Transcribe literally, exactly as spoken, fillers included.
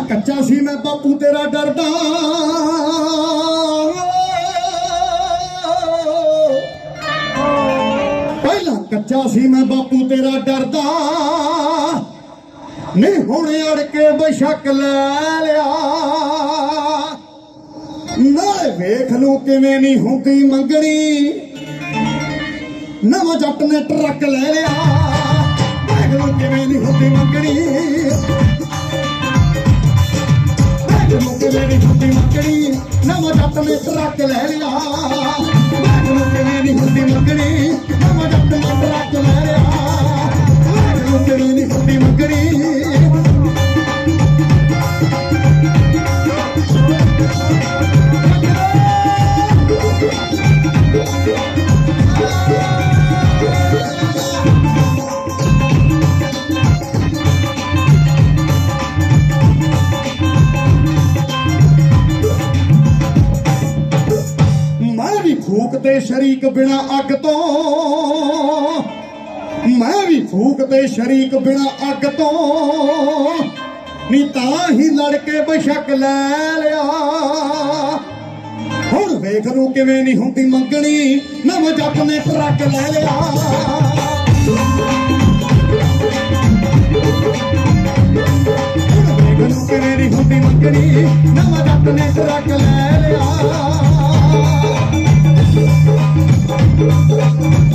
ਕੱਚਾ ਸੀ ਮੈਂ ਬਾਪੂ ਤੇਰਾ ਡਰਦਾ, ਪਹਿਲਾਂ ਕੱਚਾ ਸੀ ਮੈਂ ਬਾਪੂ ਤੇਰਾ ਡਰਦਾ, ਨਹੀਂ ਹੁਣ ਅੜ ਕੇ ਬਸ਼ੱਕ ਲੈ ਲਿਆ। ਨਾਲੇ ਵੇਖ ਨੂੰ ਕਿਵੇਂ ਨਹੀਂ ਹੁੰਦੀ ਮੰਗਣੀ, ਨਵਾਂ ਜੱਟ ਨੇ ਟਰੱਕ ਲੈ ਲਿਆ। ਵੇਖ ਨੂੰ ਕਿਵੇਂ ਨਹੀਂ ਹੁੰਦੀ ਮੰਗਣੀ, ਵੇਖ ਨੂੰ ਕਿਵੇਂ ਨਹੀਂ ਹੁੰਦੀ ਮੰਗਣੀ, ਨਵਾਂ ਜੱਟ ਨੇ ਟਰੱਕ ਲੈ ਲਿਆ। ਵੇਖ ਨੂੰ ਕਿਵੇਂ ਨਹੀਂ ਹੁੰਦੀ ਮੰਗਣੀ, ਨਵਾਂ ਜੱਟ ਨੇ ਟਰੱਕ ਲੈ ਲਿਆ। ਵੇਖ ਨੂੰ ਕਿਵੇਂ ਨਹੀਂ ਹੁੰਦੀ ਮੰਗਣੀ। फूक ते शरीक बिना अग तो, मैं भी फूक ते शरीक बिना अग तो, नी तां ही लड़के बशक लै लिया। हुण वेख नूं किवें नहीं हुंदी मंगणी, नवां जट ने ट्रक लै लिया। हुण वेख नूं किवें नहीं हुंदी मंगणी, नवां जट ने ट्रक लै लिया।